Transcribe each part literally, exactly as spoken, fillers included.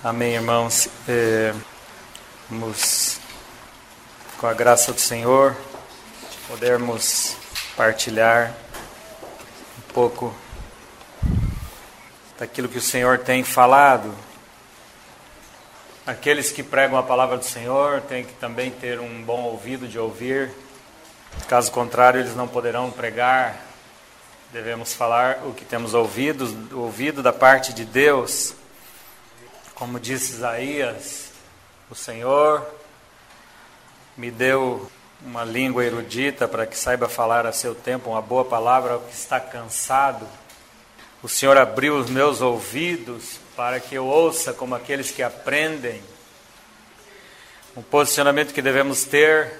Amém, irmãos. É, vamos, com a graça do Senhor, podermos partilhar um pouco daquilo que o Senhor tem falado. Aqueles que pregam a palavra do Senhor têm que também ter um bom ouvido de ouvir. Caso contrário, eles não poderão pregar. Devemos falar o que temos ouvido, ouvido da parte de Deus. Como disse Isaías, o Senhor me deu uma língua erudita para que saiba falar a seu tempo uma boa palavra ao que está cansado. O Senhor abriu os meus ouvidos para que eu ouça como aqueles que aprendem. Um posicionamento que devemos ter,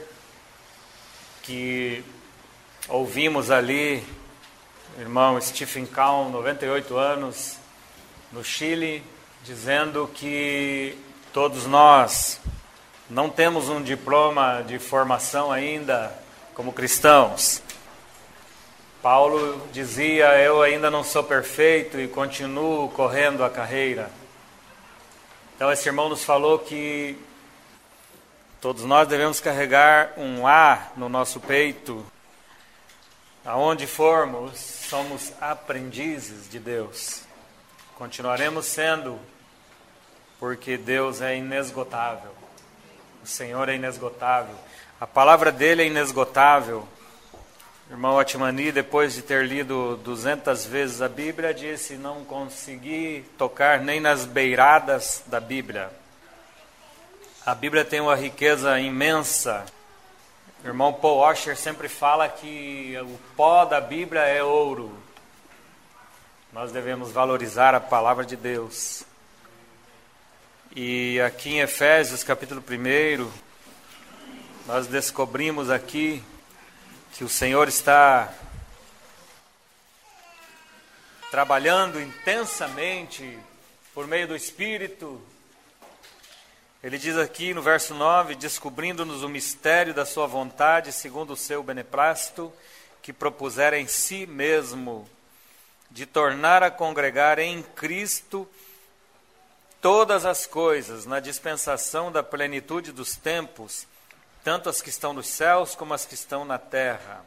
que ouvimos ali, irmão Stephen Kahn, noventa e oito anos, no Chile, dizendo que todos nós não temos um diploma de formação ainda como cristãos. Paulo dizia, eu ainda não sou perfeito e continuo correndo a carreira. Então esse irmão nos falou que todos nós devemos carregar um A no nosso peito. Aonde formos, somos aprendizes de Deus. Continuaremos sendo, porque Deus é inesgotável. O Senhor é inesgotável. A palavra dele é inesgotável. O irmão Atmani, depois de ter lido duzentas vezes a Bíblia, disse, não consegui tocar nem nas beiradas da Bíblia. A Bíblia tem uma riqueza imensa. O irmão Paul Washer sempre fala que o pó da Bíblia é ouro. Nós devemos valorizar a palavra de Deus. E aqui em Efésios, capítulo um, nós descobrimos aqui que o Senhor está trabalhando intensamente por meio do Espírito. Ele diz aqui no verso nove, descobrindo-nos o mistério da sua vontade, segundo o seu beneplácito, que propusera em si mesmo, de tornar a congregar em Cristo todas as coisas, na dispensação da plenitude dos tempos, tanto as que estão nos céus como as que estão na terra.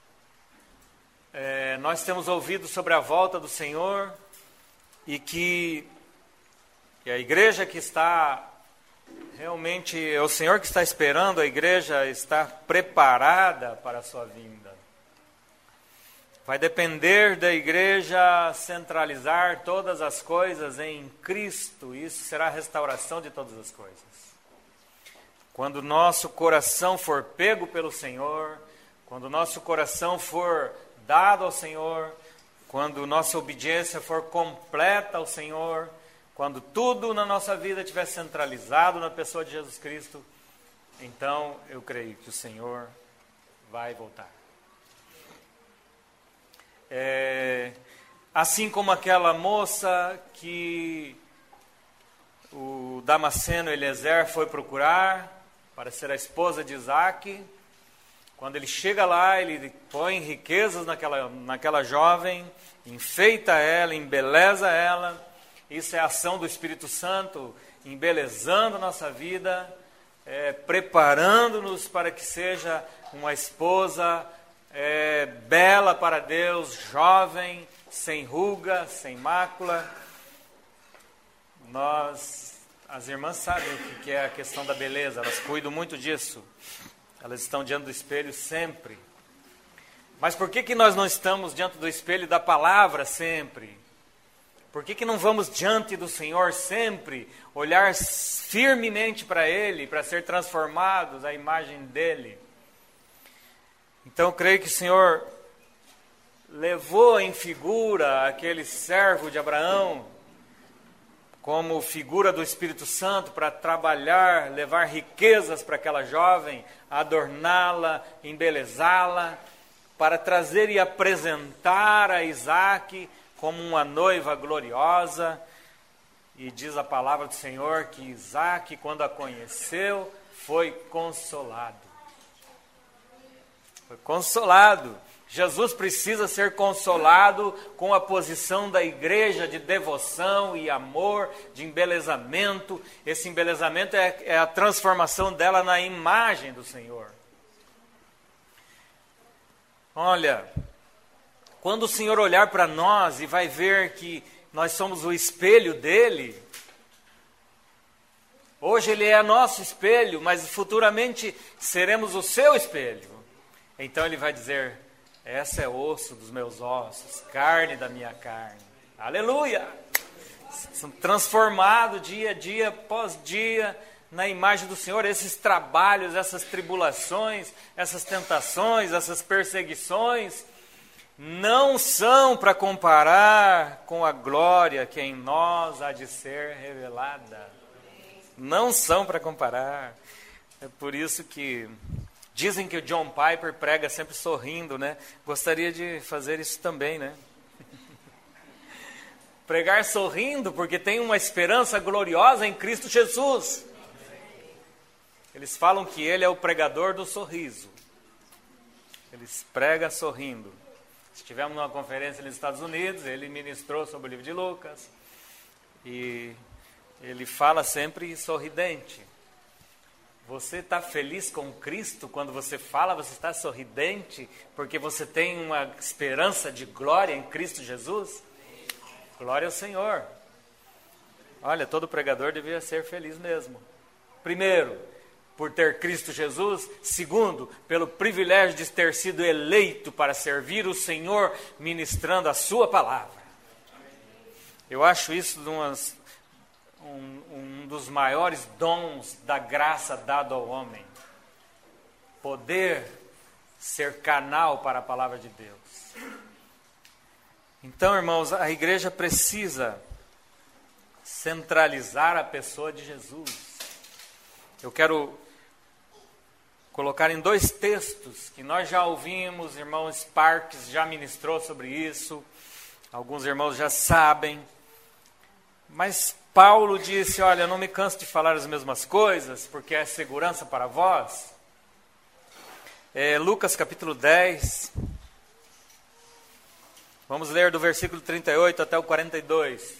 É, nós temos ouvido sobre a volta do Senhor e que e a igreja que está realmente, é o Senhor que está esperando a igreja estar preparada para a sua vinda. Vai depender da igreja centralizar todas as coisas em Cristo. Isso será a restauração de todas as coisas. Quando o nosso coração for pego pelo Senhor, quando o nosso coração for dado ao Senhor, quando nossa obediência for completa ao Senhor, quando tudo na nossa vida estiver centralizado na pessoa de Jesus Cristo, então eu creio que o Senhor vai voltar. É, assim como aquela moça que o Damasceno Eliezer foi procurar para ser a esposa de Isaac, quando ele chega lá, ele põe riquezas naquela, naquela jovem, enfeita ela, embeleza ela. Isso é a ação do Espírito Santo, embelezando a nossa vida, é, preparando-nos para que seja uma esposa É, bela para Deus, jovem, sem ruga, sem mácula. Nós, as irmãs sabem o que é a questão da beleza, elas cuidam muito disso. Elas estão diante do espelho sempre. Mas por que que nós não estamos diante do espelho da palavra sempre? Por que que não vamos diante do Senhor sempre, olhar firmemente para Ele, para ser transformados à imagem dEle? Então, eu creio que o Senhor levou em figura aquele servo de Abraão, como figura do Espírito Santo, para trabalhar, levar riquezas para aquela jovem, adorná-la, embelezá-la, para trazer e apresentar a Isaac como uma noiva gloriosa. E diz a palavra do Senhor que Isaac, quando a conheceu, foi consolado. Foi consolado. Jesus precisa ser consolado com a posição da igreja de devoção e amor, de embelezamento. Esse embelezamento é, é a transformação dela na imagem do Senhor. Olha, quando o Senhor olhar para nós e vai ver que nós somos o espelho dele, hoje ele é nosso espelho, mas futuramente seremos o seu espelho. Então ele vai dizer: essa é osso dos meus ossos, carne da minha carne. Aleluia! Transformado dia a dia, após dia, na imagem do Senhor. Esses trabalhos, essas tribulações, essas tentações, essas perseguições, não são para comparar com a glória que em nós há de ser revelada. Não são para comparar. É por isso que dizem que o John Piper prega sempre sorrindo, né? Gostaria de fazer isso também, né? Pregar sorrindo, porque tem uma esperança gloriosa em Cristo Jesus. Eles falam que ele é o pregador do sorriso. Eles pregam sorrindo. Estivemos numa conferência nos Estados Unidos, ele ministrou sobre o livro de Lucas. E ele fala sempre sorridente. Você está feliz com Cristo quando você fala, você está sorridente, porque você tem uma esperança de glória em Cristo Jesus? Glória ao Senhor. Olha, todo pregador devia ser feliz mesmo. Primeiro, por ter Cristo Jesus. Segundo, pelo privilégio de ter sido eleito para servir o Senhor, ministrando a sua palavra. Eu acho isso de umas... Um, um dos maiores dons da graça dado ao homem. Poder ser canal para a palavra de Deus. Então, irmãos, a igreja precisa centralizar a pessoa de Jesus. Eu quero colocar em dois textos que nós já ouvimos, irmão Sparks já ministrou sobre isso, alguns irmãos já sabem, mas Paulo disse: olha, eu não me canso de falar as mesmas coisas, porque é segurança para vós. É, Lucas capítulo dez, vamos ler do versículo trinta e oito até o quarenta e dois.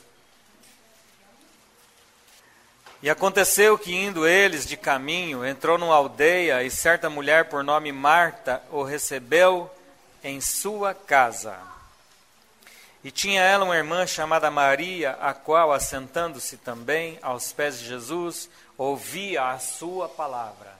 E aconteceu que, indo eles de caminho, entrou numa aldeia, e certa mulher por nome Marta o recebeu em sua casa. E tinha ela uma irmã chamada Maria, a qual, assentando-se também aos pés de Jesus, ouvia a sua palavra.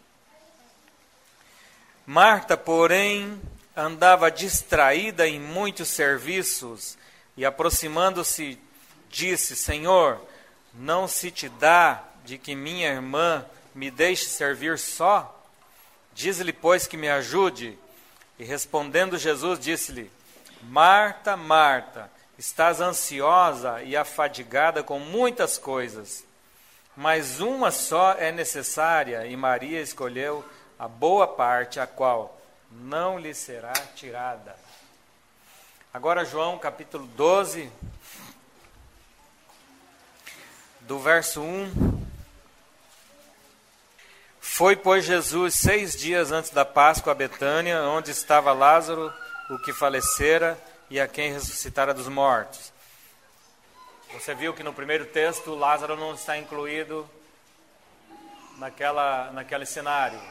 Marta, porém, andava distraída em muitos serviços, e aproximando-se, disse: Senhor, não se te dá de que minha irmã me deixe servir só? Diz-lhe, pois, que me ajude. E respondendo Jesus, disse-lhe: Marta, Marta, estás ansiosa e afadigada com muitas coisas, mas uma só é necessária, e Maria escolheu a boa parte, a qual não lhe será tirada. Agora João capítulo doze, do verso um. Foi, pois, Jesus seis dias antes da Páscoa a Betânia, onde estava Lázaro, o que falecera e a quem ressuscitara dos mortos. Você viu que no primeiro texto Lázaro não está incluído naquela, naquele cenário.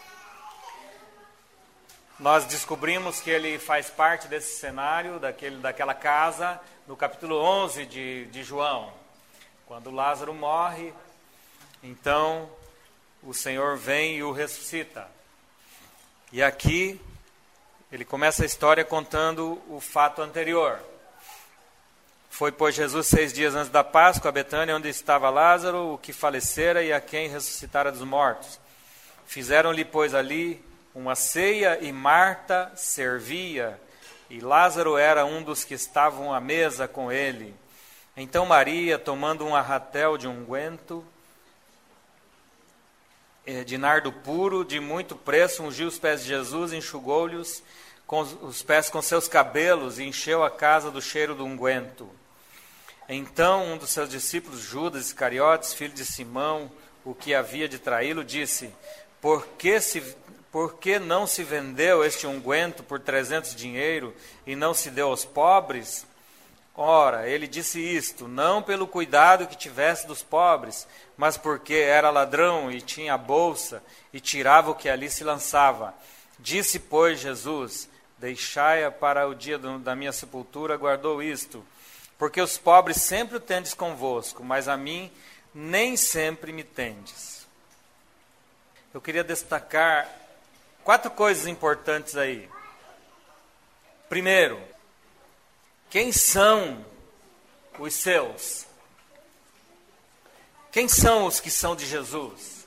Nós descobrimos que ele faz parte desse cenário, daquele, daquela casa, no capítulo onze de, de João. Quando Lázaro morre, então o Senhor vem e o ressuscita. E aqui ele começa a história contando o fato anterior. Foi, pois, Jesus seis dias antes da Páscoa a Betânia, onde estava Lázaro, o que falecera e a quem ressuscitara dos mortos. Fizeram-lhe, pois, ali uma ceia, e Marta servia, e Lázaro era um dos que estavam à mesa com ele. Então Maria, tomando um arratel de unguento de nardo puro, de muito preço, ungiu os pés de Jesus, enxugou-lhes com os pés com seus cabelos e encheu a casa do cheiro do unguento. Então um dos seus discípulos, Judas Iscariotes, filho de Simão, o que havia de traí-lo, disse: Por que se, por que não se vendeu este unguento por trezentos dinheiro e não se deu aos pobres? Ora, ele disse isto, não pelo cuidado que tivesse dos pobres, mas porque era ladrão e tinha a bolsa e tirava o que ali se lançava. Disse, pois, Jesus, deixai-a para o dia do, da minha sepultura, guardou isto. Porque os pobres sempre o tendes convosco, mas a mim nem sempre me tendes. Eu queria destacar quatro coisas importantes aí. Primeiro, quem são os seus? Quem são os que são de Jesus?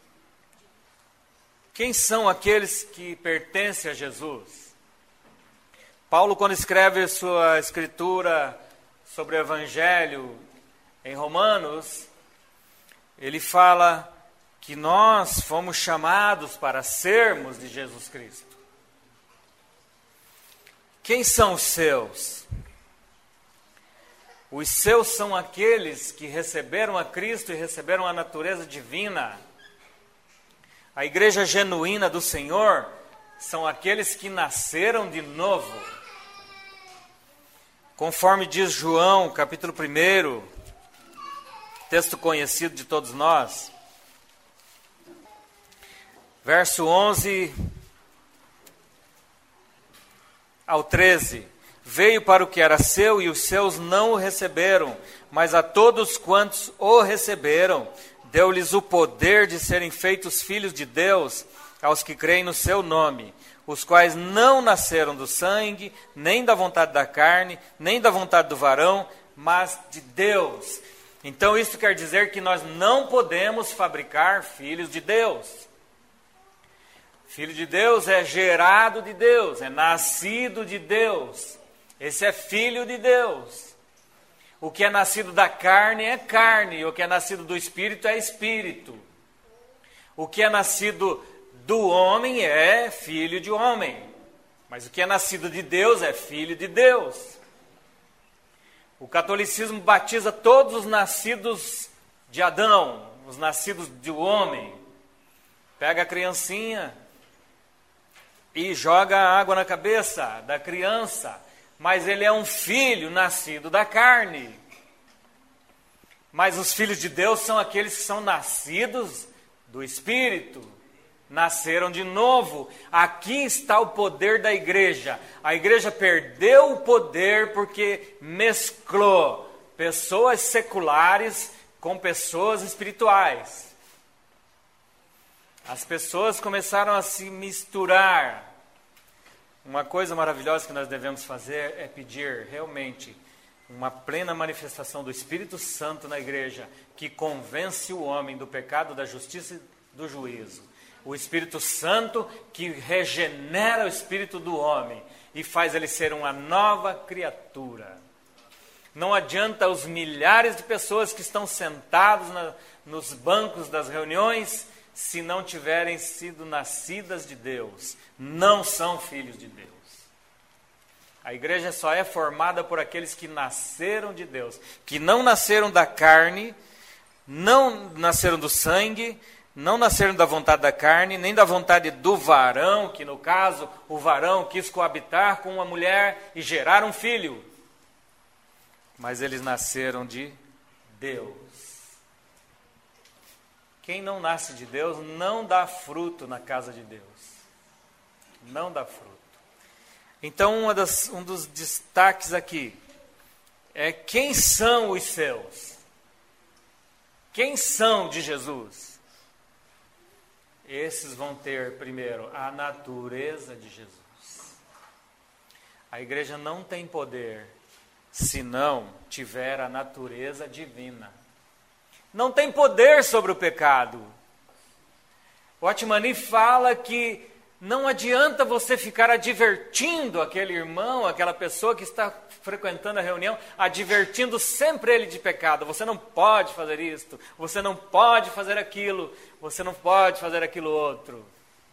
Quem são aqueles que pertencem a Jesus? Paulo, quando escreve sua escritura sobre o Evangelho em Romanos, ele fala que nós fomos chamados para sermos de Jesus Cristo. Quem são os seus? Os seus são aqueles que receberam a Cristo e receberam a natureza divina. A igreja genuína do Senhor são aqueles que nasceram de novo. Conforme diz João, capítulo um, texto conhecido de todos nós, verso onze ao treze. Veio para o que era seu e os seus não o receberam, mas a todos quantos o receberam, deu-lhes o poder de serem feitos filhos de Deus, aos que creem no seu nome, os quais não nasceram do sangue, nem da vontade da carne, nem da vontade do varão, mas de Deus. Então isso quer dizer que nós não podemos fabricar filhos de Deus. Filho de Deus é gerado de Deus, é nascido de Deus. Esse é filho de Deus. O que é nascido da carne é carne, e o que é nascido do Espírito é Espírito. O que é nascido do homem é filho de homem, mas o que é nascido de Deus é filho de Deus. O catolicismo batiza todos os nascidos de Adão, os nascidos do homem. Pega a criancinha e joga água na cabeça da criança, mas ele é um filho nascido da carne. Mas os filhos de Deus são aqueles que são nascidos do Espírito, nasceram de novo. Aqui está o poder da igreja. A igreja perdeu o poder porque mesclou pessoas seculares com pessoas espirituais. As pessoas começaram a se misturar. Uma coisa maravilhosa que nós devemos fazer é pedir realmente uma plena manifestação do Espírito Santo na igreja, que convence o homem do pecado, da justiça e do juízo. O Espírito Santo que regenera o espírito do homem e faz ele ser uma nova criatura. Não adianta os milhares de pessoas que estão sentados na, nos bancos das reuniões, se não tiverem sido nascidas de Deus. Não são filhos de Deus. A igreja só é formada por aqueles que nasceram de Deus, que não nasceram da carne, não nasceram do sangue, não nasceram da vontade da carne, nem da vontade do varão, que no caso, o varão quis coabitar com uma mulher e gerar um filho. Mas eles nasceram de Deus. Quem não nasce de Deus não dá fruto na casa de Deus. Não dá fruto. Então, uma das, um dos destaques aqui é quem são os seus? Quem são de Jesus? Esses vão ter, primeiro, a natureza de Jesus. A igreja não tem poder se não tiver a natureza divina. Não tem poder sobre o pecado. O Atmani fala que não adianta você ficar advertindo aquele irmão, aquela pessoa que está frequentando a reunião, advertindo sempre ele de pecado. Você não pode fazer isto, você não pode fazer aquilo, você não pode fazer aquilo outro.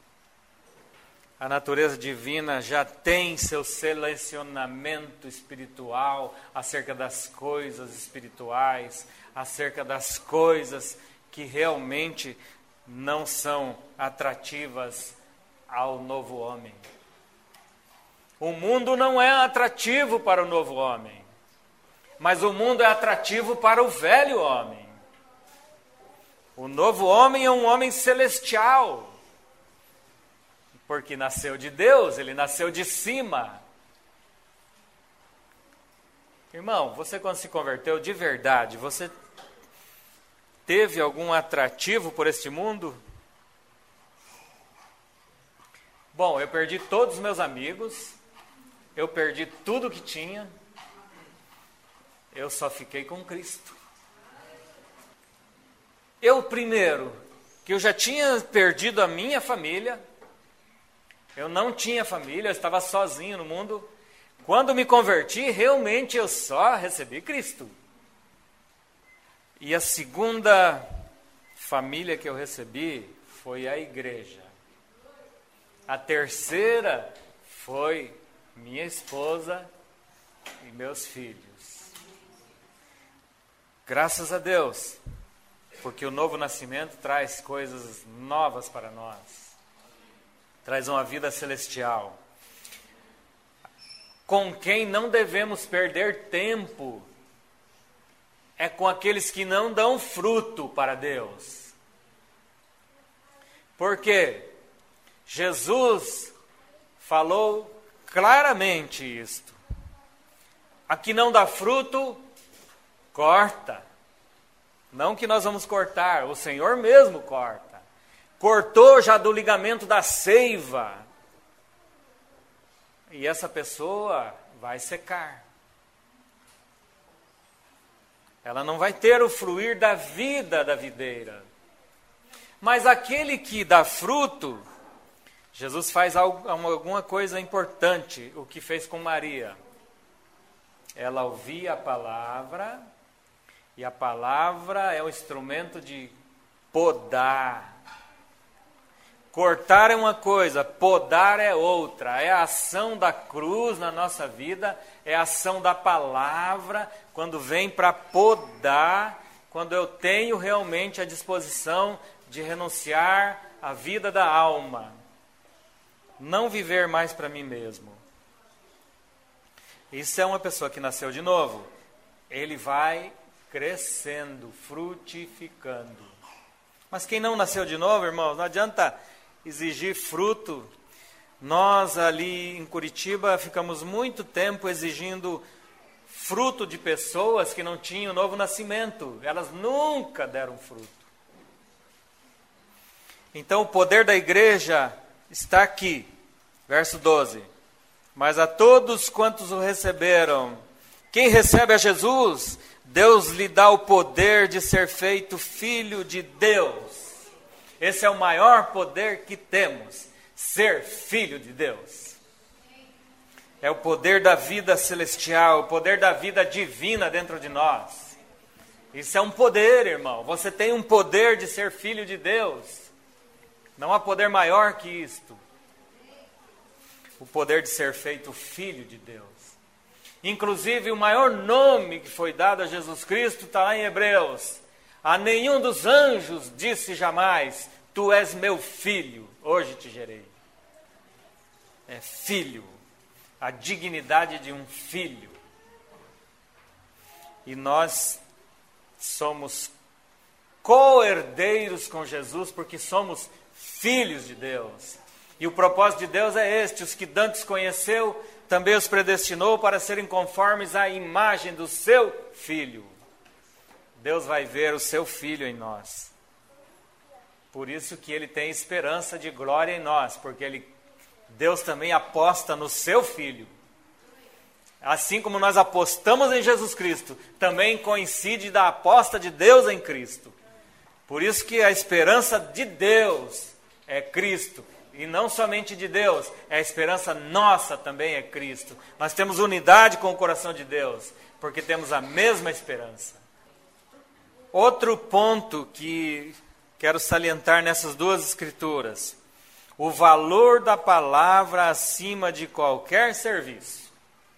A natureza divina já tem seu selecionamento espiritual acerca das coisas espirituais, acerca das coisas que realmente não são atrativas ao novo homem. O mundo não é atrativo para o novo homem, mas o mundo é atrativo para o velho homem. O novo homem é um homem celestial, porque nasceu de Deus, ele nasceu de cima. Irmão, você quando se converteu de verdade, você teve algum atrativo por este mundo? Bom, eu perdi todos os meus amigos, eu perdi tudo que tinha, eu só fiquei com Cristo. Eu primeiro, que eu já tinha perdido a minha família, eu não tinha família, eu estava sozinho no mundo. Quando me converti, realmente eu só recebi Cristo. E a segunda família que eu recebi foi a igreja. A terceira foi minha esposa e meus filhos. Graças a Deus, porque o novo nascimento traz coisas novas para nós. Traz uma vida celestial. Com quem não devemos perder tempo é com aqueles que não dão fruto para Deus. Por quê? Jesus falou claramente isto. A que não dá fruto, corta. Não que nós vamos cortar, o Senhor mesmo corta. Cortou já do ligamento da seiva. E essa pessoa vai secar. Ela não vai ter o fruir da vida da videira. Mas aquele que dá fruto, Jesus faz algo, alguma coisa importante, o que fez com Maria. Ela ouvia a palavra, e a palavra é um instrumento de podar. Cortar é uma coisa, podar é outra. É a ação da cruz na nossa vida, é a ação da palavra, quando vem para podar, quando eu tenho realmente a disposição de renunciar à vida da alma. Não viver mais para mim mesmo. Isso é uma pessoa que nasceu de novo. Ele vai crescendo, frutificando. Mas quem não nasceu de novo, irmãos, não adianta exigir fruto. Nós ali em Curitiba ficamos muito tempo exigindo fruto de pessoas que não tinham novo nascimento. Elas nunca deram fruto. Então o poder da igreja está aqui, verso doze. Mas a todos quantos o receberam, quem recebe a Jesus, Deus lhe dá o poder de ser feito filho de Deus. Esse é o maior poder que temos, ser filho de Deus. É o poder da vida celestial, o poder da vida divina dentro de nós. Isso é um poder, irmão. Você tem um poder de ser filho de Deus. Não há poder maior que isto. O poder de ser feito filho de Deus. Inclusive, o maior nome que foi dado a Jesus Cristo está lá em Hebreus. A nenhum dos anjos disse jamais, tu és meu filho, hoje te gerei. É filho, a dignidade de um filho. E nós somos co-herdeiros com Jesus, porque somos filhos de Deus. E o propósito de Deus é este: os que dantes conheceu, também os predestinou para serem conformes à imagem do seu Filho. Deus vai ver o seu Filho em nós. Por isso que Ele tem esperança de glória em nós, porque ele, Deus também aposta no seu Filho. Assim como nós apostamos em Jesus Cristo, também coincide da aposta de Deus em Cristo. Por isso que a esperança de Deus é Cristo. E não somente de Deus, é a esperança nossa também é Cristo. Nós temos unidade com o coração de Deus, porque temos a mesma esperança. Outro ponto que quero salientar nessas duas escrituras: o valor da palavra acima de qualquer serviço.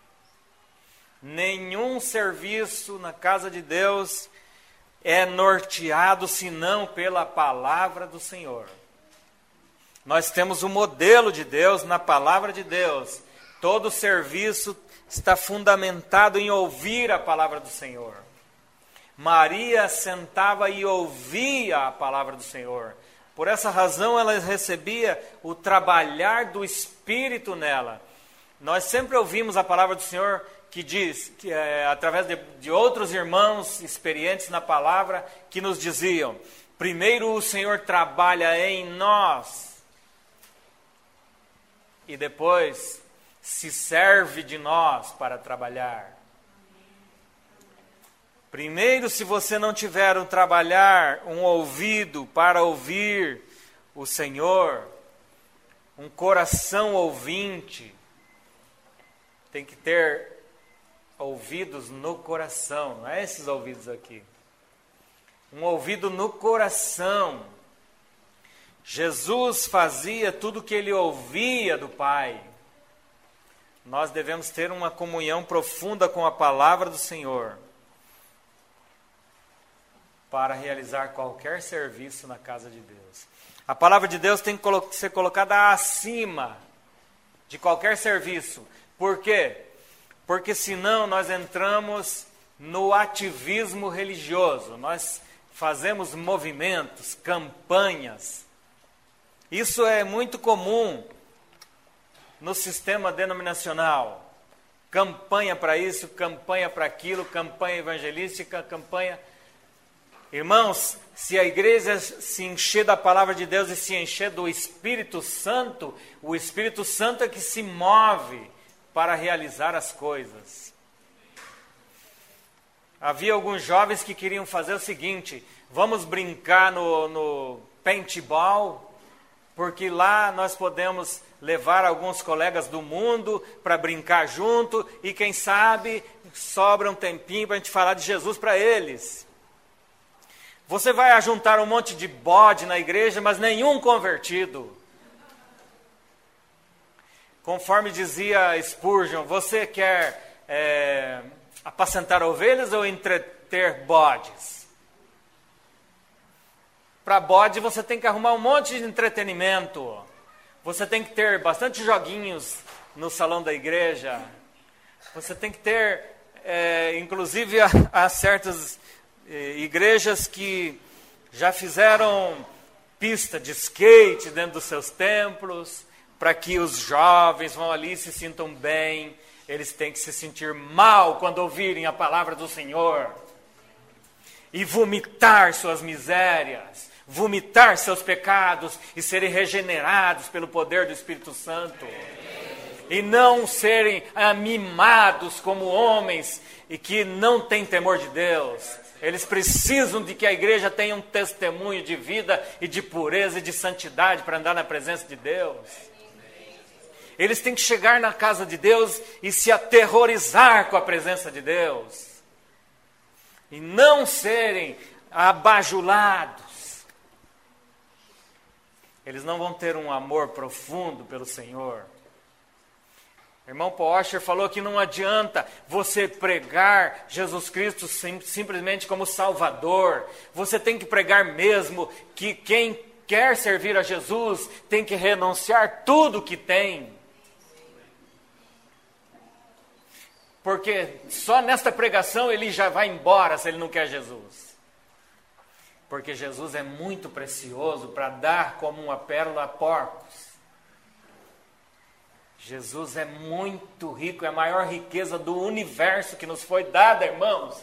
Nenhum serviço na casa de Deus é norteado senão pela palavra do Senhor. Nós temos o modelo de Deus na palavra de Deus. Todo serviço está fundamentado em ouvir a palavra do Senhor. Maria sentava e ouvia a palavra do Senhor. Por essa razão ela recebia o trabalhar do Espírito nela. Nós sempre ouvimos a palavra do Senhor que diz, que, é, através de, de outros irmãos experientes na palavra, que nos diziam: primeiro o Senhor trabalha em nós, e depois se serve de nós para trabalhar. Primeiro, se você não tiver um trabalhar, um ouvido para ouvir o Senhor, um coração ouvinte, tem que ter ouvidos no coração, não é esses ouvidos aqui. Um ouvido no coração. Jesus fazia tudo o que ele ouvia do Pai. Nós devemos ter uma comunhão profunda com a palavra do Senhor para realizar qualquer serviço na casa de Deus. A palavra de Deus tem que ser colocada acima de qualquer serviço. Por quê? Porque senão nós entramos no ativismo religioso. Nós fazemos movimentos, campanhas. Isso é muito comum no sistema denominacional. Campanha para isso, campanha para aquilo, campanha evangelística, campanha... Irmãos, se a igreja se encher da palavra de Deus e se encher do Espírito Santo, o Espírito Santo é que se move para realizar as coisas. Havia alguns jovens que queriam fazer o seguinte: vamos brincar no, no paintball, porque lá nós podemos levar alguns colegas do mundo para brincar junto, e quem sabe sobra um tempinho para a gente falar de Jesus para eles. Você vai ajuntar um monte de bode na igreja, mas nenhum convertido. Conforme dizia Spurgeon, você quer é, apacentar ovelhas ou entreter bodes? Para bode você tem que arrumar um monte de entretenimento. Você tem que ter bastante joguinhos no salão da igreja. Você tem que ter, é, inclusive, há, há certas é, igrejas que já fizeram pista de skate dentro dos seus templos, para que os jovens vão ali e se sintam bem. Eles têm que se sentir mal quando ouvirem a palavra do Senhor. E vomitar suas misérias, vomitar seus pecados e serem regenerados pelo poder do Espírito Santo. E não serem mimados como homens e que não têm temor de Deus. Eles precisam de que a igreja tenha um testemunho de vida e de pureza e de santidade para andar na presença de Deus. Eles têm que chegar na casa de Deus e se aterrorizar com a presença de Deus. E não serem abajulados. Eles não vão ter um amor profundo pelo Senhor. O irmão Paul Washer falou que não adianta você pregar Jesus Cristo sim, simplesmente como Salvador. Você tem que pregar mesmo que quem quer servir a Jesus tem que renunciar tudo que tem. Porque só nesta pregação ele já vai embora se ele não quer Jesus. Porque Jesus é muito precioso para dar como uma pérola a porcos. Jesus é muito rico, é a maior riqueza do universo que nos foi dada, irmãos.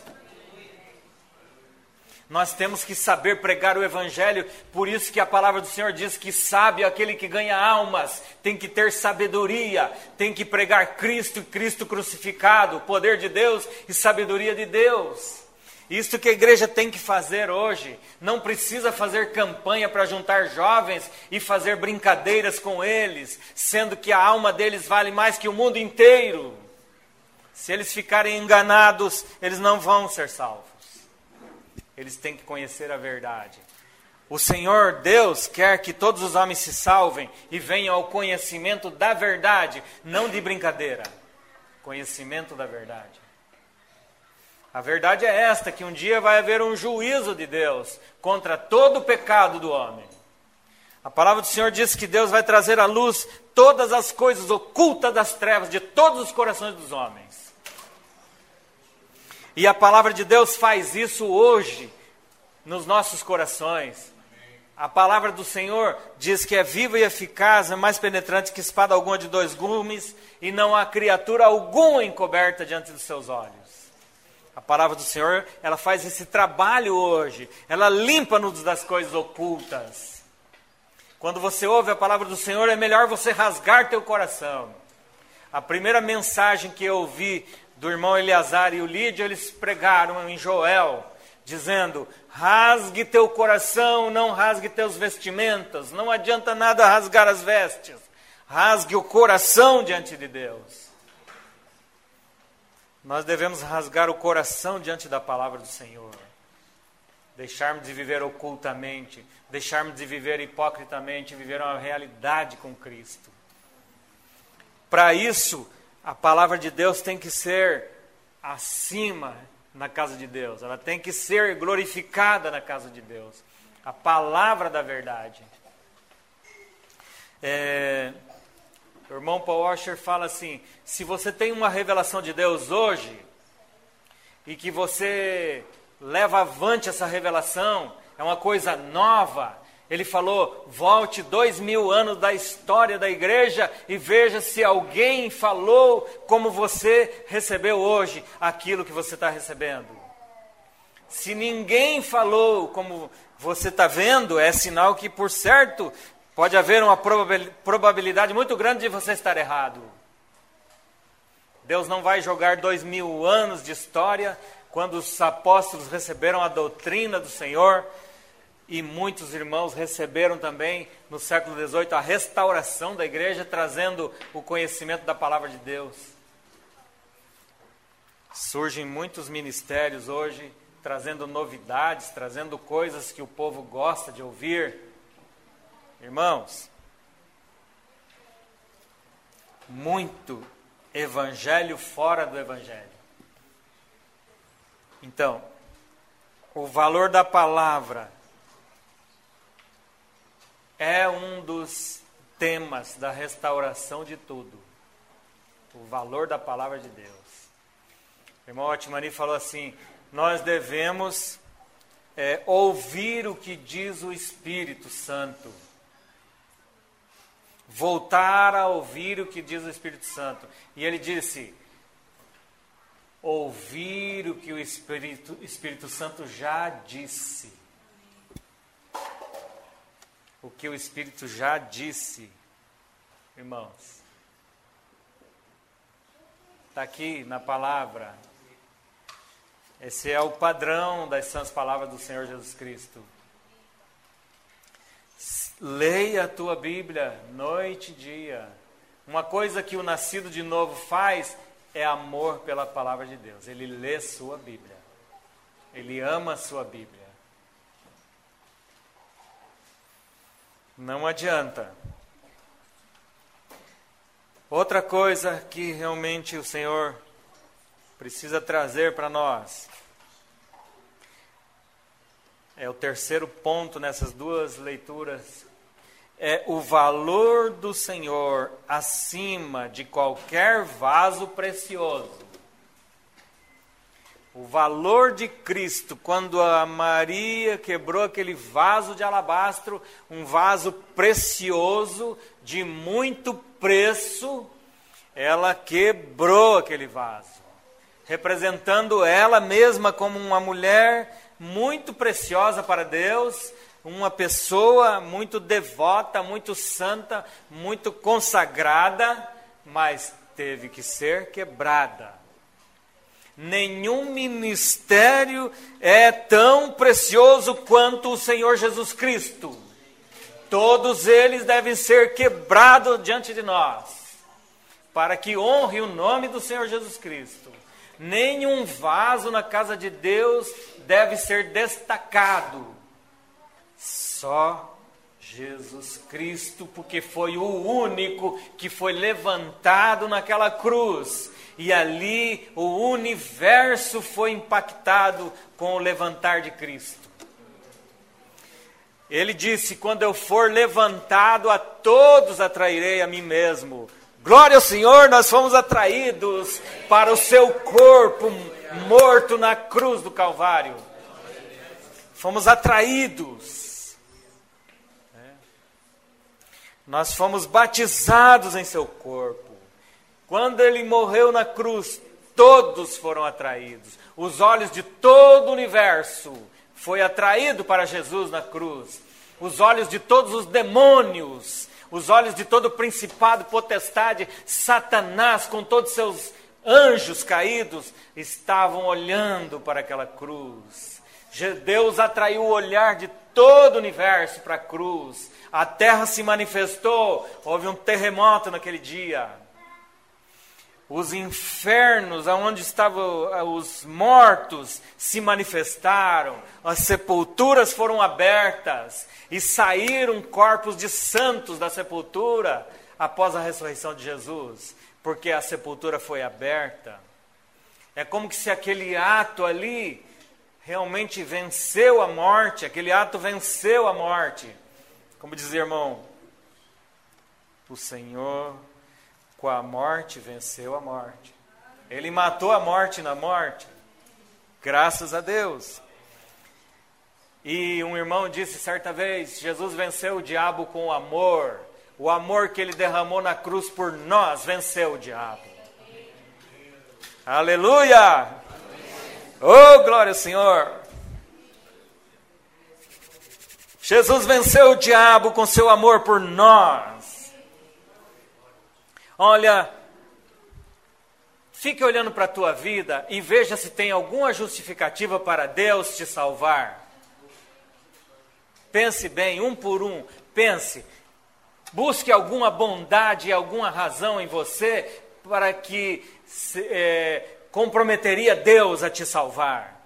Nós temos que saber pregar o Evangelho, por isso que a palavra do Senhor diz que sábio é aquele que ganha almas, tem que ter sabedoria, tem que pregar Cristo e Cristo crucificado, o poder de Deus e sabedoria de Deus. Isso que a igreja tem que fazer hoje. Não precisa fazer campanha para juntar jovens e fazer brincadeiras com eles, sendo que a alma deles vale mais que o mundo inteiro. Se eles ficarem enganados, eles não vão ser salvos. Eles têm que conhecer a verdade. O Senhor Deus quer que todos os homens se salvem e venham ao conhecimento da verdade, não de brincadeira. Conhecimento da verdade. A verdade é esta, que um dia vai haver um juízo de Deus contra todo o pecado do homem. A palavra do Senhor diz que Deus vai trazer à luz todas as coisas ocultas das trevas de todos os corações dos homens. E a palavra de Deus faz isso hoje nos nossos corações. A palavra do Senhor diz que é viva e eficaz, é mais penetrante que espada alguma de dois gumes, e não há criatura alguma encoberta diante dos seus olhos. A palavra do Senhor, ela faz esse trabalho hoje, ela limpa-nos das coisas ocultas. Quando você ouve a palavra do Senhor, é melhor você rasgar teu coração. A primeira mensagem que eu ouvi do irmão Eleazar e o Lídio, eles pregaram em Joel, dizendo: rasgue teu coração, não rasgue teus vestimentas. Não adianta nada rasgar as vestes. Rasgue o coração diante de Deus. Nós devemos rasgar o coração diante da palavra do Senhor. Deixarmos de viver ocultamente, deixarmos de viver hipocritamente, viver uma realidade com Cristo. Para isso, a palavra de Deus tem que ser acima na casa de Deus. Ela tem que ser glorificada na casa de Deus. A palavra da verdade. É, o irmão Paul Washer fala assim: se você tem uma revelação de Deus hoje, e que você leva avante essa revelação, é uma coisa nova. Ele falou: volte dois mil anos da história da igreja e veja se alguém falou como você recebeu hoje aquilo que você está recebendo. Se ninguém falou como você está vendo, é sinal que, por certo, pode haver uma probabilidade muito grande de você estar errado. Deus não vai jogar dois mil anos de história. Quando os apóstolos receberam a doutrina do Senhor, e muitos irmãos receberam também no século dezoito a restauração da igreja, trazendo o conhecimento da palavra de Deus. Surgem muitos ministérios hoje, trazendo novidades, trazendo coisas que o povo gosta de ouvir. Irmãos, muito evangelho fora do evangelho. Então, o valor da palavra é um dos temas da restauração de tudo. O valor da palavra de Deus. O irmão Otmani falou assim: nós devemos é, ouvir o que diz o Espírito Santo. Voltar a ouvir o que diz o Espírito Santo. E ele disse: ouvir o que o Espírito, Espírito Santo já disse. O que o Espírito já disse, irmãos. Está aqui na palavra. Esse é o padrão das sãs palavras do Senhor Jesus Cristo. Leia a tua Bíblia noite e dia. Uma coisa que o nascido de novo faz é amor pela palavra de Deus. Ele lê sua Bíblia. Ele ama a sua Bíblia. Não adianta. Outra coisa que realmente o Senhor precisa trazer para nós é o terceiro ponto nessas duas leituras. É o valor do Senhor acima de qualquer vaso precioso. O valor de Cristo, quando a Maria quebrou aquele vaso de alabastro, um vaso precioso, de muito preço, ela quebrou aquele vaso, representando ela mesma como uma mulher muito preciosa para Deus, uma pessoa muito devota, muito santa, muito consagrada, mas teve que ser quebrada. Nenhum ministério é tão precioso quanto o Senhor Jesus Cristo. Todos eles devem ser quebrados diante de nós, para que honre o nome do Senhor Jesus Cristo. Nenhum vaso na casa de Deus deve ser destacado. Só Jesus Cristo, porque foi o único que foi levantado naquela cruz. E ali o universo foi impactado com o levantar de Cristo. Ele disse, quando eu for levantado, a todos atrairei a mim mesmo. Glória ao Senhor, nós fomos atraídos para o seu corpo morto na cruz do Calvário. Fomos atraídos. É. Nós fomos batizados em seu corpo. Quando ele morreu na cruz, todos foram atraídos. Os olhos de todo o universo foi atraído para Jesus na cruz. Os olhos de todos os demônios, os olhos de todo principado, potestade, Satanás, com todos seus anjos caídos, estavam olhando para aquela cruz. Deus atraiu o olhar de todo o universo para a cruz. A terra se manifestou, houve um terremoto naquele dia. Os infernos, onde estavam os mortos, se manifestaram, as sepulturas foram abertas e saíram corpos de santos da sepultura após a ressurreição de Jesus, porque a sepultura foi aberta. É como que se aquele ato ali realmente venceu a morte, aquele ato venceu a morte. Como dizia o irmão, o Senhor com a morte venceu a morte. Ele matou a morte na morte. Graças a Deus. E um irmão disse certa vez, Jesus venceu o diabo com o amor. O amor que ele derramou na cruz por nós venceu o diabo. Aleluia! Oh, glória ao Senhor! Jesus venceu o diabo com seu amor por nós. Olha, fique olhando para a tua vida e veja se tem alguma justificativa para Deus te salvar. Pense bem, um por um, pense. Busque alguma bondade e alguma razão em você para que se, é, comprometeria Deus a te salvar.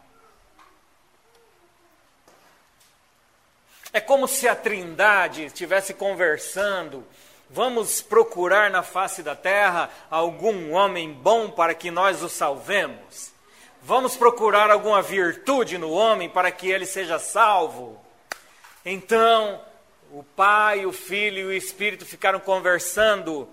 É como se a Trindade estivesse conversando. Vamos procurar na face da terra algum homem bom para que nós o salvemos. Vamos procurar alguma virtude no homem para que ele seja salvo. Então, o Pai, o Filho e o Espírito ficaram conversando.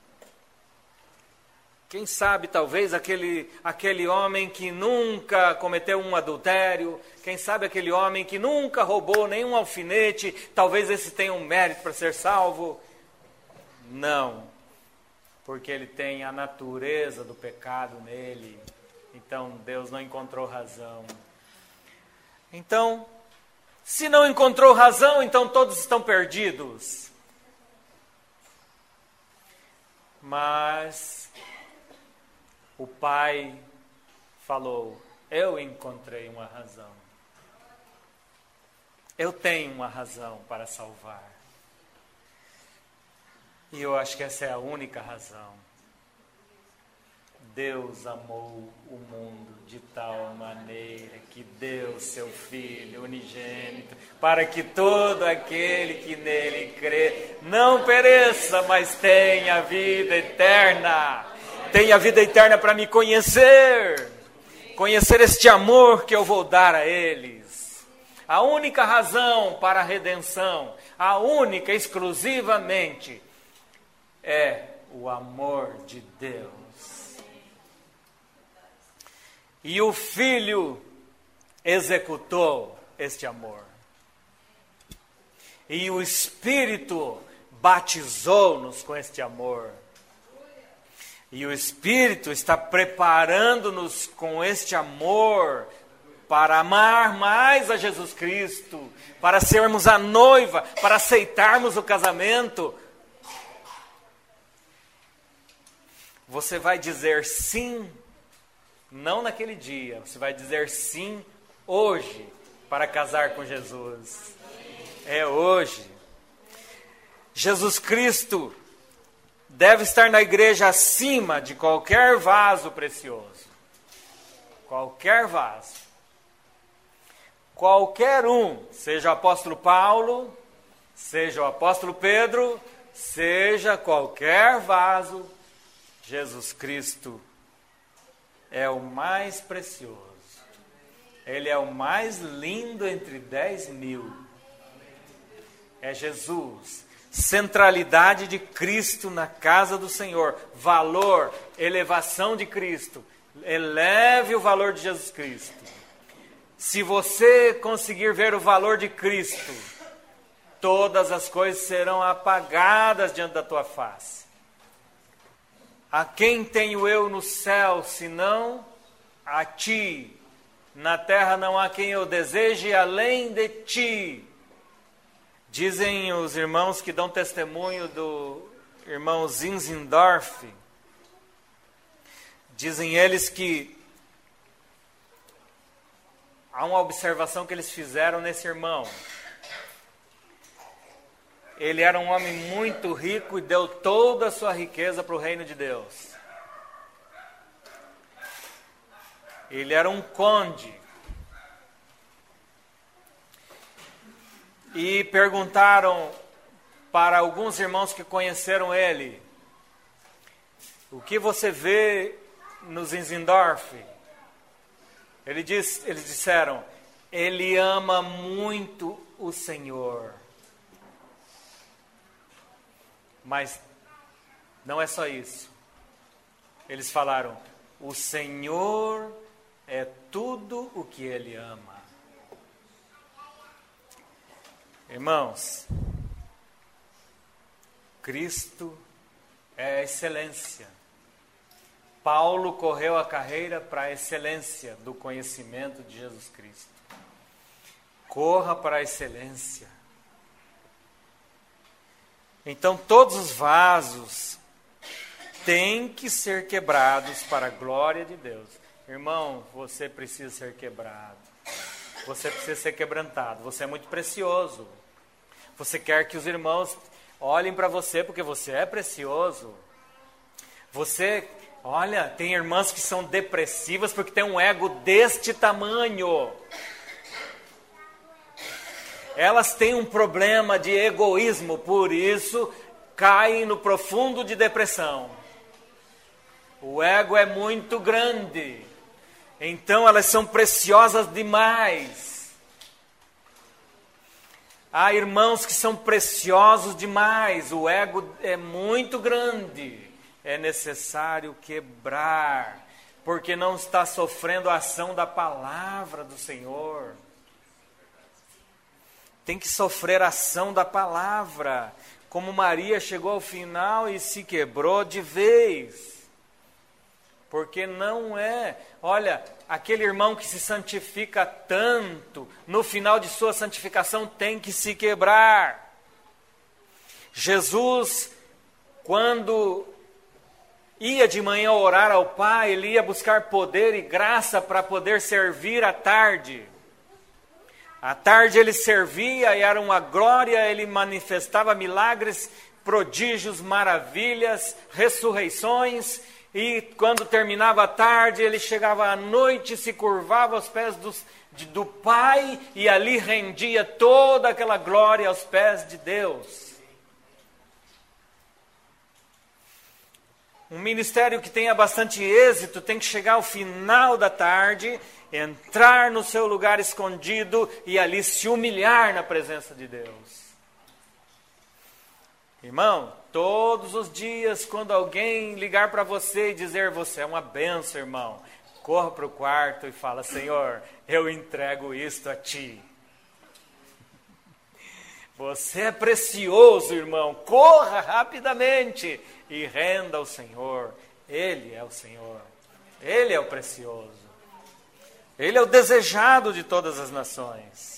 Quem sabe, talvez, aquele, aquele homem que nunca cometeu um adultério, quem sabe aquele homem que nunca roubou nenhum alfinete, talvez esse tenha um mérito para ser salvo. Não, porque ele tem a natureza do pecado nele. Então Deus não encontrou razão. Então, se não encontrou razão, então todos estão perdidos. Mas o Pai falou, eu encontrei uma razão. Eu tenho uma razão para salvar. E eu acho que essa é a única razão. Deus amou o mundo de tal maneira que deu seu Filho unigênito, para que todo aquele que nele crê não pereça, mas tenha vida eterna. Tenha vida eterna para me conhecer, conhecer este amor que eu vou dar a eles. A única razão para a redenção, a única, exclusivamente, é o amor de Deus. E o Filho executou este amor. E o Espírito batizou-nos com este amor. E o Espírito está preparando-nos com este amor para amar mais a Jesus Cristo, para sermos a noiva, para aceitarmos o casamento. Você vai dizer sim, não naquele dia, você vai dizer sim hoje para casar com Jesus. É hoje. Jesus Cristo deve estar na igreja acima de qualquer vaso precioso. Qualquer vaso. Qualquer um, seja o apóstolo Paulo, seja o apóstolo Pedro, seja qualquer vaso, Jesus Cristo é o mais precioso. Ele é o mais lindo entre dez mil. é Jesus. Centralidade de Cristo na casa do Senhor. Valor, elevação de Cristo. Eleve o valor de Jesus Cristo. Se você conseguir ver o valor de Cristo, todas as coisas serão apagadas diante da tua face. A quem tenho eu no céu, senão a ti? Na terra não há quem eu deseje além de ti. Dizem os irmãos que dão testemunho do irmão Zinzendorf, dizem eles que há uma observação que eles fizeram nesse irmão. Ele era um homem muito rico e deu toda a sua riqueza para o reino de Deus. Ele era um conde. E perguntaram para alguns irmãos que conheceram ele: o que você vê no Zinzendorf? Ele diz, eles disseram: ele ama muito o Senhor. Mas não é só isso. Eles falaram: o Senhor é tudo o que ele ama. Irmãos, Cristo é a excelência. Paulo correu a carreira para a excelência do conhecimento de Jesus Cristo. Corra para a excelência. Então todos os vasos têm que ser quebrados para a glória de Deus. Irmão, você precisa ser quebrado. Você precisa ser quebrantado. Você é muito precioso. Você quer que os irmãos olhem para você porque você é precioso. Você, olha, tem irmãs que são depressivas porque tem um ego deste tamanho. Elas têm um problema de egoísmo, por isso caem no profundo de depressão. O ego é muito grande. Então elas são preciosas demais. Há irmãos que são preciosos demais. O ego é muito grande. É necessário quebrar, porque não está sofrendo a ação da palavra do Senhor. Tem que sofrer a ação da palavra. Como Maria chegou ao final e se quebrou de vez. Porque não é, olha, aquele irmão que se santifica tanto, no final de sua santificação tem que se quebrar. Jesus, quando ia de manhã orar ao Pai, ele ia buscar poder e graça para poder servir à tarde. À tarde ele servia e era uma glória, ele manifestava milagres, prodígios, maravilhas, ressurreições. E quando terminava a tarde, ele chegava à noite e se curvava aos pés dos, de, do Pai e ali rendia toda aquela glória aos pés de Deus. Um ministério que tenha bastante êxito tem que chegar ao final da tarde, entrar no seu lugar escondido e ali se humilhar na presença de Deus. Irmão, todos os dias, quando alguém ligar para você e dizer: você é uma bênção, irmão, corra para o quarto e fala: Senhor, eu entrego isto a ti. Você é precioso, irmão, corra rapidamente e renda ao Senhor. Ele é o Senhor, Ele é o precioso, Ele é o desejado de todas as nações.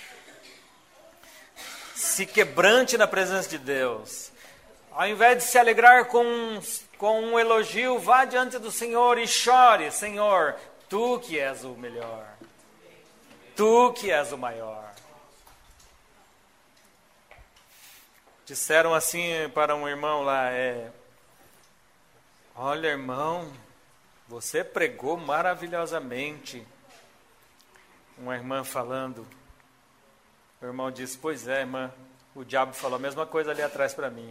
Se quebrante na presença de Deus. Ao invés de se alegrar com, com um elogio, vá diante do Senhor e chore: Senhor, tu que és o melhor, tu que és o maior. Disseram assim para um irmão lá: é, olha, irmão, você pregou maravilhosamente. Uma irmã falando, o irmão disse: pois é, irmã, o diabo falou a mesma coisa ali atrás para mim.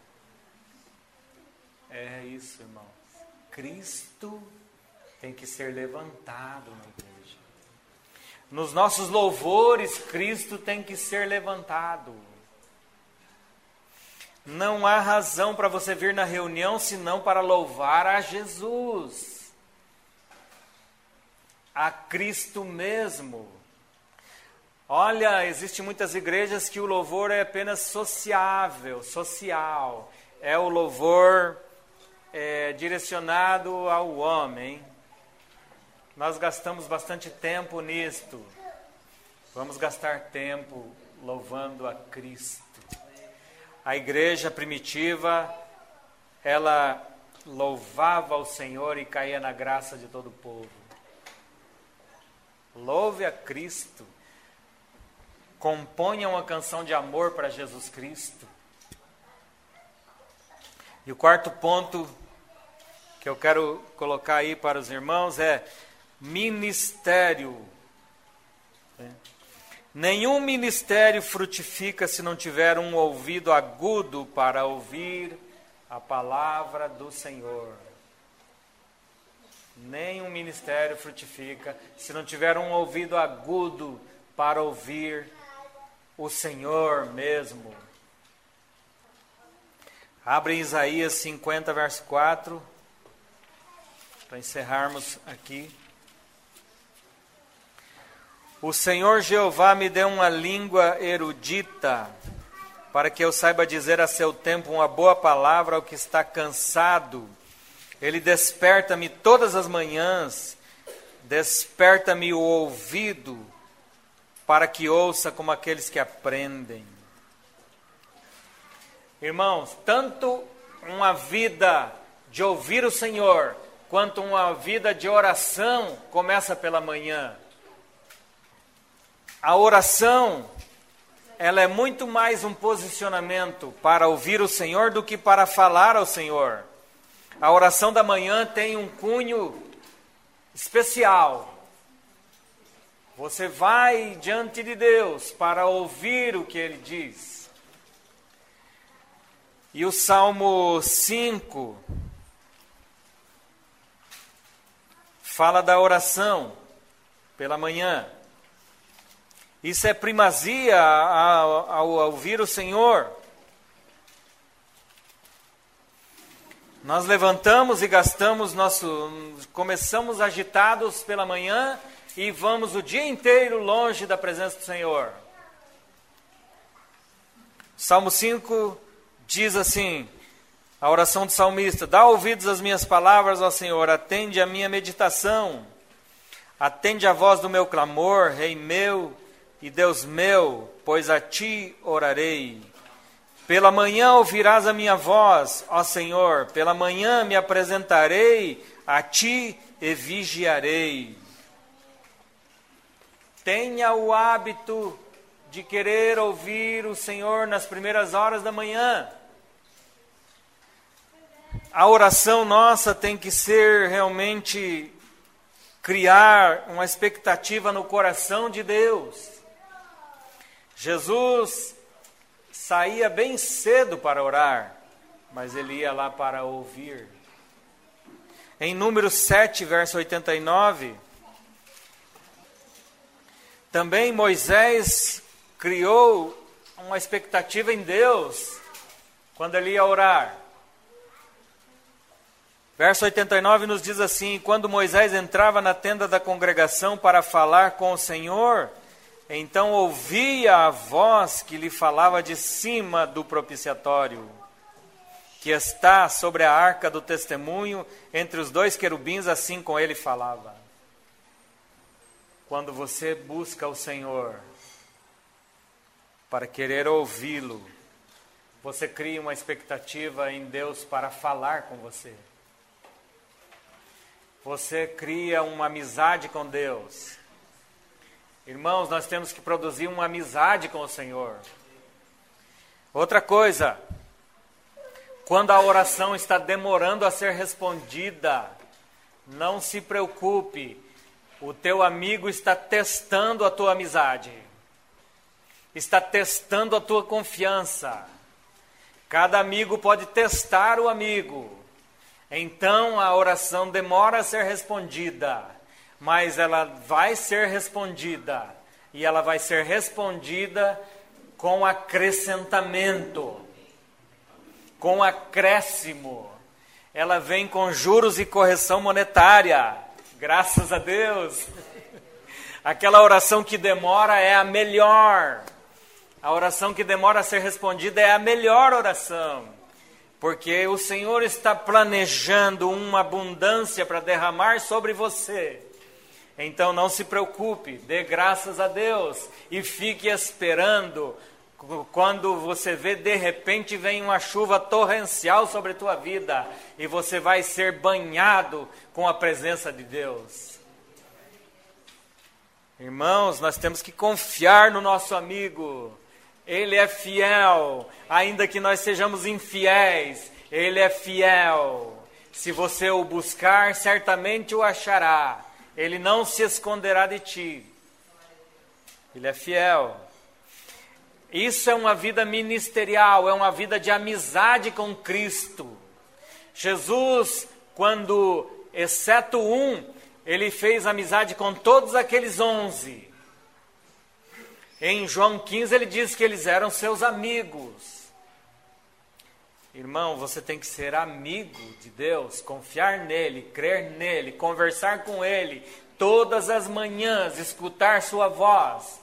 É isso, irmão. Cristo tem que ser levantado na igreja. Nos nossos louvores, Cristo tem que ser levantado. Não há razão para você vir na reunião senão para louvar a Jesus, a Cristo mesmo. Olha, existem muitas igrejas que o louvor é apenas sociável, social. É o louvor é, direcionado ao homem. Nós gastamos bastante tempo nisto. Vamos gastar tempo louvando a Cristo. A igreja primitiva, ela louvava o Senhor e caía na graça de todo o povo. Louve a Cristo. Componha uma canção de amor para Jesus Cristo. E o quarto ponto que eu quero colocar aí para os irmãos é ministério. Nenhum ministério frutifica se não tiver um ouvido agudo para ouvir a palavra do Senhor. Nenhum ministério frutifica se não tiver um ouvido agudo para ouvir o Senhor mesmo. Abre em Isaías cinquenta, verso quatro, para encerrarmos aqui. O Senhor Jeová me deu uma língua erudita, para que eu saiba dizer a seu tempo uma boa palavra ao que está cansado. Ele desperta-me todas as manhãs, desperta-me o ouvido, para que ouça como aqueles que aprendem. Irmãos, tanto uma vida de ouvir o Senhor, quanto uma vida de oração começa pela manhã. A oração, ela é muito mais um posicionamento para ouvir o Senhor do que para falar ao Senhor. A oração da manhã tem um cunho especial. Você vai diante de Deus para ouvir o que Ele diz. E o Salmo cinco fala da oração pela manhã. Isso é primazia ao, ao ouvir o Senhor. Nós levantamos e gastamos nosso... Começamos agitados pela manhã e vamos o dia inteiro longe da presença do Senhor. Salmo cinco diz assim, a oração do salmista: dá ouvidos às minhas palavras, ó Senhor, atende a minha meditação, atende a voz do meu clamor, Rei meu e Deus meu, pois a ti orarei. Pela manhã ouvirás a minha voz, ó Senhor, pela manhã me apresentarei a ti e vigiarei. Tenha o hábito de querer ouvir o Senhor nas primeiras horas da manhã. A oração nossa tem que ser realmente criar uma expectativa no coração de Deus. Jesus saía bem cedo para orar, mas ele ia lá para ouvir. Em Números sete, verso oitenta e nove, também Moisés criou uma expectativa em Deus quando ele ia orar. Verso oitenta e nove nos diz assim: quando Moisés entrava na tenda da congregação para falar com o Senhor, então ouvia a voz que lhe falava de cima do propiciatório, que está sobre a arca do testemunho, entre os dois querubins, assim com ele falava. Quando você busca o Senhor para querer ouvi-lo, você cria uma expectativa em Deus para falar com você. Você cria uma amizade com Deus. Irmãos, nós temos que produzir uma amizade com o Senhor. Outra coisa, quando a oração está demorando a ser respondida, não se preocupe. O teu amigo está testando a tua amizade. Está testando a tua confiança. Cada amigo pode testar o amigo. Então a oração demora a ser respondida, mas ela vai ser respondida. E ela vai ser respondida com acrescentamento. com acréscimo. Ela vem com juros e correção monetária. Graças a Deus. Aquela oração que demora é a melhor. A oração que demora a ser respondida é a melhor oração. Porque o Senhor está planejando uma abundância para derramar sobre você. Então não se preocupe, dê graças a Deus e fique esperando. Quando você vê, de repente vem uma chuva torrencial sobre a tua vida e você vai ser banhado com a presença de Deus. Irmãos, nós temos que confiar no nosso amigo. Ele é fiel, ainda que nós sejamos infiéis, Ele é fiel. Se você o buscar, certamente o achará. Ele não se esconderá de ti. Ele é fiel. Isso é uma vida ministerial, é uma vida de amizade com Cristo. Jesus, quando, exceto um, ele fez amizade com todos aqueles onze. Em João quinze ele diz que eles eram seus amigos. Irmão, você tem que ser amigo de Deus, confiar nele, crer nele, conversar com ele, todas as manhãs, escutar sua voz.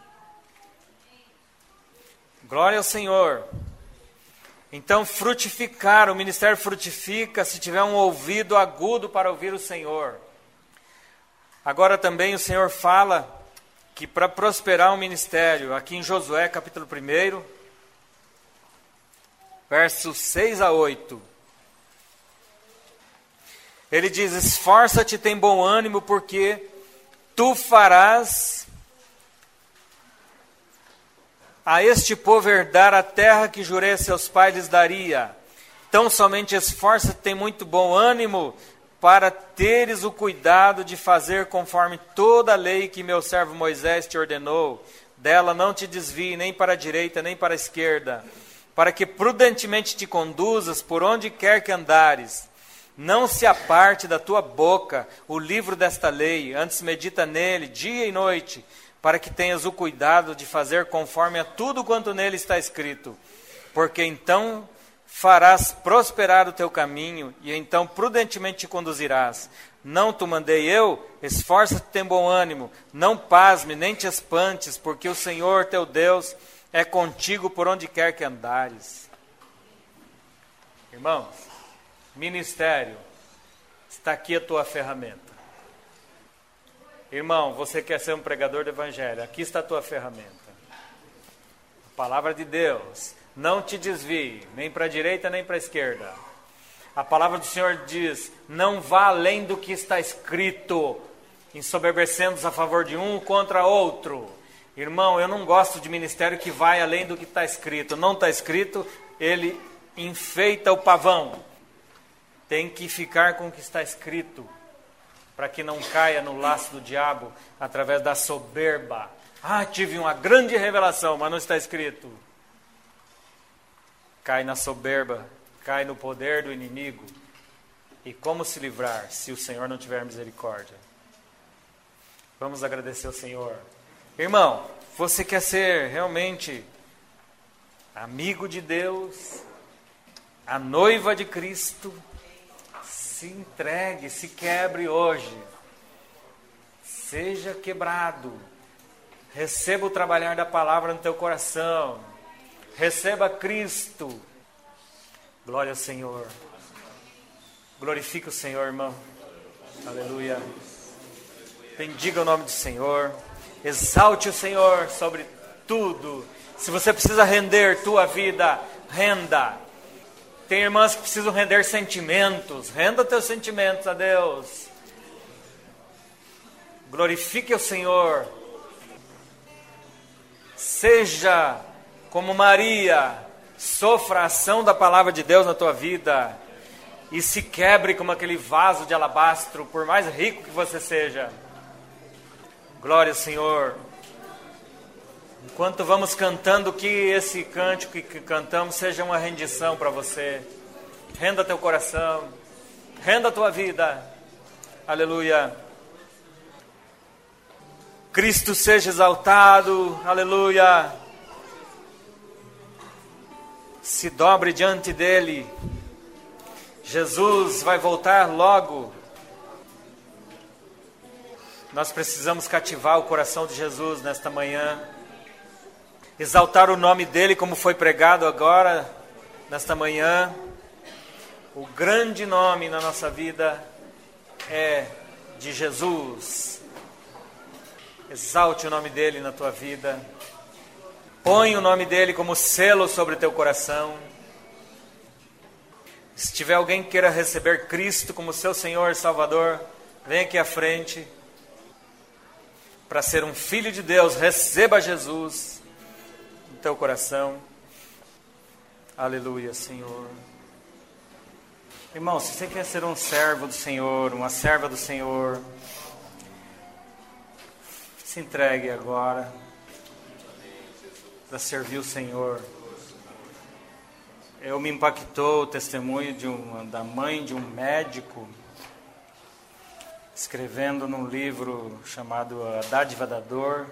Glória ao Senhor. Então, frutificar, o ministério frutifica se tiver um ouvido agudo para ouvir o Senhor. Agora também o Senhor fala que para prosperar o ministério, aqui em Josué capítulo um, versos seis a oito. Ele diz: esforça-te, tem bom ânimo, porque tu farás a este povo herdar a terra que jurei a seus pais lhes daria. Então somente esforça-te, tem muito bom ânimo, para teres o cuidado de fazer conforme toda a lei que meu servo Moisés te ordenou. Dela não te desvie nem para a direita nem para a esquerda, para que prudentemente te conduzas por onde quer que andares. Não se aparte da tua boca o livro desta lei, antes medita nele dia e noite, para que tenhas o cuidado de fazer conforme a tudo quanto nele está escrito. Porque então farás prosperar o teu caminho, e então prudentemente te conduzirás. Não te mandei eu? Esforça-te, tem bom ânimo, não pasme, nem te espantes, porque o Senhor teu Deus é contigo por onde quer que andares. Irmãos, ministério, está aqui a tua ferramenta. Irmão, você quer ser um pregador do Evangelho, aqui está a tua ferramenta. A palavra de Deus. Não te desvie, nem para a direita, nem para a esquerda. A palavra do Senhor diz, não vá além do que está escrito, ensoberbecendo-se a favor de um contra outro. Irmão, eu não gosto de ministério que vai além do que está escrito. Não está escrito, ele enfeita o pavão. Tem que ficar com o que está escrito, para que não caia no laço do diabo, através da soberba. Ah, tive uma grande revelação, mas não está escrito. Cai na soberba, cai no poder do inimigo. E como se livrar se o Senhor não tiver misericórdia? Vamos agradecer ao Senhor. Irmão, você quer ser realmente amigo de Deus, a noiva de Cristo? Se entregue, se quebre hoje. Seja quebrado. Receba o trabalhar da palavra no teu coração. Receba Cristo. Glória ao Senhor. Glorifique o Senhor, irmão. Aleluia. Bendiga o nome do Senhor. Exalte o Senhor sobre tudo. Se você precisa render tua vida, renda. Tem irmãs que precisam render sentimentos. Renda teus sentimentos a Deus. Glorifique o Senhor. Seja como Maria, sofra a ação da palavra de Deus na tua vida e se quebre como aquele vaso de alabastro, por mais rico que você seja. Glória ao Senhor. Enquanto vamos cantando, que esse cântico que cantamos seja uma rendição para você. Renda teu coração, renda a tua vida. Aleluia. Cristo seja exaltado. Aleluia. se dobre diante dele. Jesus vai voltar logo. Nós precisamos cativar o coração de Jesus nesta manhã, exaltar o nome dele como foi pregado agora, nesta manhã. O grande nome na nossa vida é de Jesus. Exalte o nome dele na tua vida. Põe o nome dele como selo sobre o teu coração. Se tiver alguém que queira receber Cristo como seu Senhor e Salvador, vem aqui à frente. Para ser um filho de Deus, receba Jesus no teu coração. Aleluia, Senhor. Irmão, se você quer ser um servo do Senhor, uma serva do Senhor, se entregue agora para servir o Senhor. Eu me impactou o testemunho de uma, da mãe de um médico, escrevendo num livro chamado A Dádiva da Dor.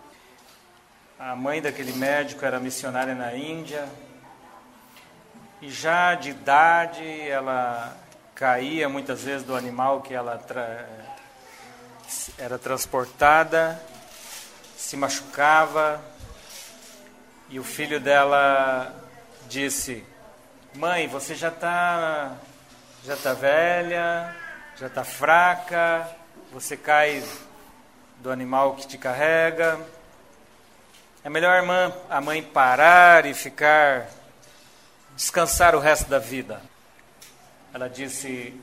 A mãe daquele médico era missionária na Índia, e já de idade ela caía muitas vezes do animal que ela tra... era transportada, se machucava, e o filho dela disse: mãe, você já está já tá velha, já está fraca, você cai do animal que te carrega. É melhor a, irmã, a mãe parar e ficar, descansar o resto da vida. Ela disse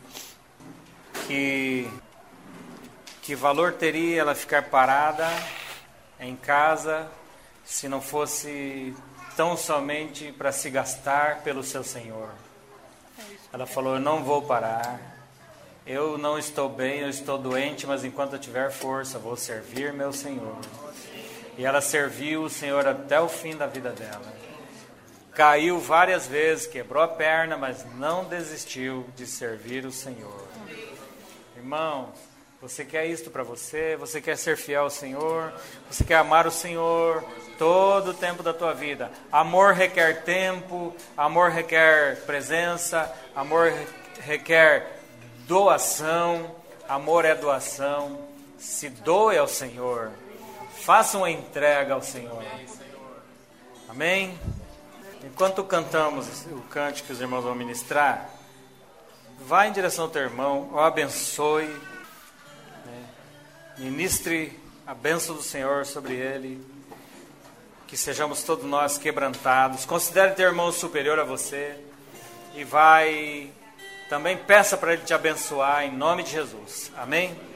que, que valor teria ela ficar parada em casa se não fosse tão somente para se gastar pelo seu Senhor. Ela falou: eu não vou parar. Eu não estou bem, eu estou doente, mas enquanto eu tiver força, vou servir meu Senhor. E ela serviu o Senhor até o fim da vida dela. Caiu várias vezes, quebrou a perna, mas não desistiu de servir o Senhor. Irmão, você quer isto para você? Você quer ser fiel ao Senhor? Você quer amar o Senhor todo o tempo da tua vida? Amor requer tempo, amor requer presença, amor requer doação, amor é doação. Se doe ao Senhor, faça uma entrega ao Senhor. Amém? Enquanto cantamos o cântico que os irmãos vão ministrar, vá em direção ao teu irmão, o abençoe, né? Ministre a bênção do Senhor sobre ele, que sejamos todos nós quebrantados. Considere teu irmão superior a você e vai... Também peça para ele te abençoar em nome de Jesus. Amém?